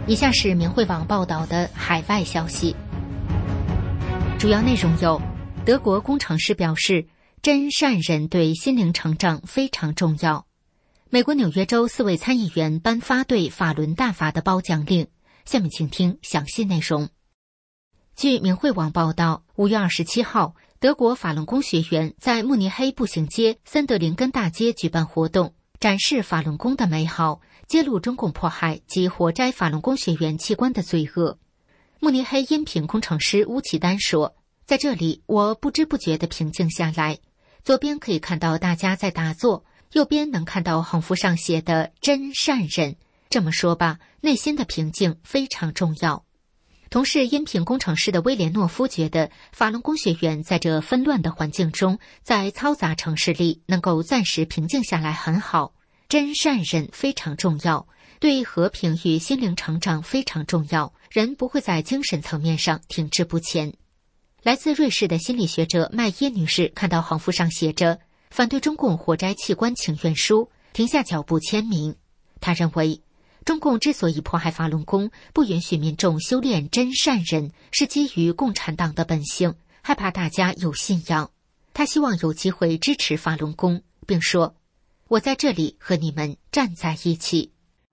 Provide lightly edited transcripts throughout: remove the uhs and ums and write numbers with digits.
以下是明慧网报道的海外消息，主要内容有：德国工程师表示，真善人对心灵成长非常重要；美国纽约州4位参议员颁发对法轮大法的褒奖令。下面请听详细内容。据明慧网报道，5月27号，德国法轮功学员在慕尼黑步行街森德林根大街举办活动，展示法轮功的美好，揭露中共迫害及活摘法轮功学员器官的罪恶。慕尼黑音频工程师乌奇丹说，在这里我不知不觉地平静下来，左边可以看到大家在打坐，右边能看到横幅上写的真善人。这么说吧，内心的平静非常重要。同是音频工程师的威廉诺夫觉得，法轮功学员在这纷乱的环境中，在嘈杂城市里能够暂时平静下来很好。真善人非常重要，对和平与心灵成长非常重要，人不会在精神层面上停滞不前。来自瑞士的心理学者麦耶女士看到横幅上写着反对中共活摘器官请愿书，停下脚步签名。她认为，中共之所以迫害法轮功，不允许民众修炼真善人，是基于共产党的本性，害怕大家有信仰。他希望有机会支持法轮功，并说，我在这里和你们站在一起。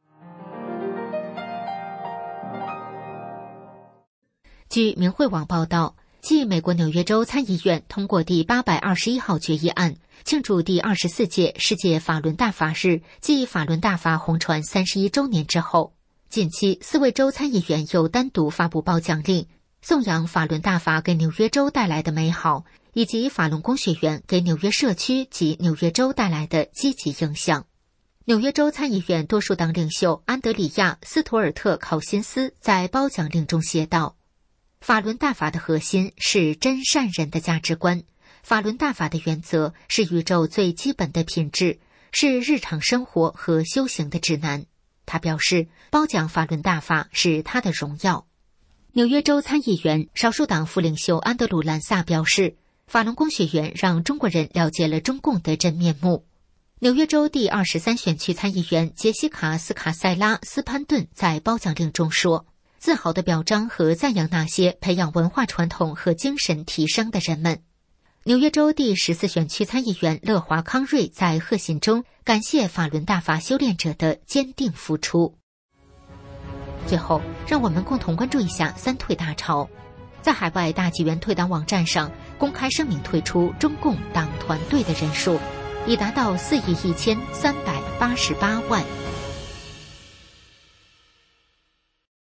据明慧网报道，继美国纽约州参议院通过第821号决议案，庆祝第24届世界法轮大法日暨法轮大法红传31周年之后，近期4位州参议员又单独发布褒奖令，颂扬法轮大法给纽约州带来的美好，以及法轮功学员给纽约社区及纽约州带来的积极影响。纽约州参议院多数党领袖安德里亚·斯图尔特·考辛斯在褒奖令中写道，法轮大法的核心是真善人的价值观，法轮大法的原则是宇宙最基本的品质，是日常生活和修行的指南。他表示，褒奖法轮大法是他的荣耀。纽约州参议员少数党副领袖安德鲁·兰萨表示，法轮功学员让中国人了解了中共的真面目。纽约州第23选区参议员杰西卡·斯卡塞拉·斯潘顿在褒奖令中说，自豪地表彰和赞扬那些培养文化传统和精神提升的人们。纽约州第14选区参议员乐华·康瑞在贺信中感谢法轮大法修炼者的坚定付出。最后，让我们共同关注一下三退大潮。在海外大纪元退党网站上公开声明退出中共党团队的人数已达到4.1388亿。